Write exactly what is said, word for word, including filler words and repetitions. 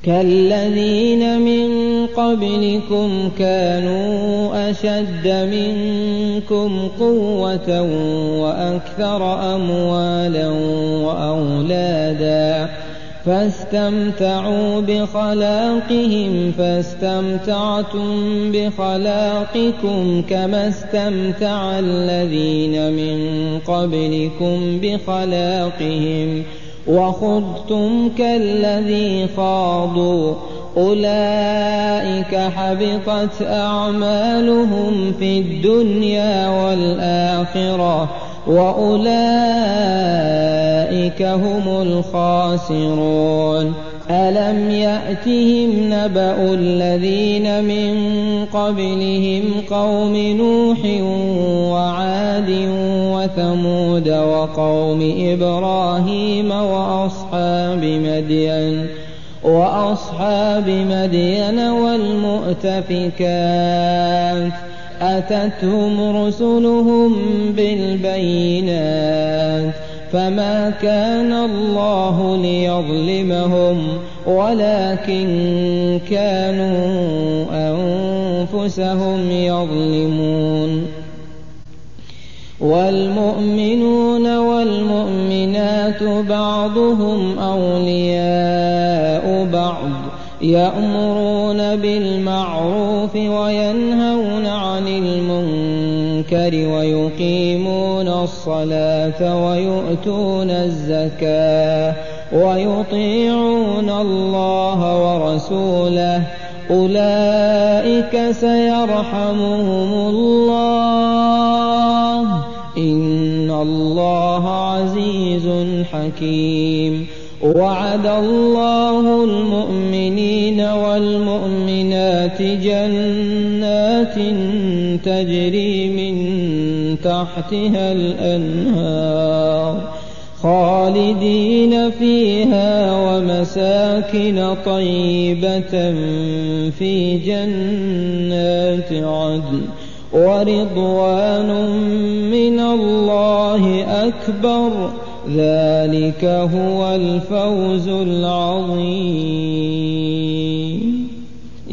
كالذين من قبلكم كانوا أشد منكم قوة وأكثر أموالا وأولادا فاستمتعوا بخلاقهم فاستمتعتم بخلاقكم كما استمتع الذين من قبلكم بخلاقهم وخضتم كالذي خاضوا أولئك حبطت أعمالهم في الدنيا والآخرة وأولئك هم الخاسرون ألم يأتهم نبأ الذين من قبلهم قوم نوح وعاد وثمود وقوم إبراهيم وأصحاب مدين وأصحاب مدين والمؤتفكات أتتهم رسلهم بالبينات فما كان الله ليظلمهم ولكن كانوا أنفسهم يظلمون والمؤمنون والمؤمنات بعضهم أولياء بعض يأمرون بالمعروف وينهون عن المنكر ويقيمون الصلاة ويؤتون الزكاة ويطيعون الله ورسوله أولئك سيرحمهم الله إن الله عزيز حكيم وعد الله المؤمنين والمؤمنات جنات تجري من تحتها الأنهار خالدين فيها ومساكن طيبة في جنات عدن ورضوان من الله أكبر ذلك هو الفوز العظيم.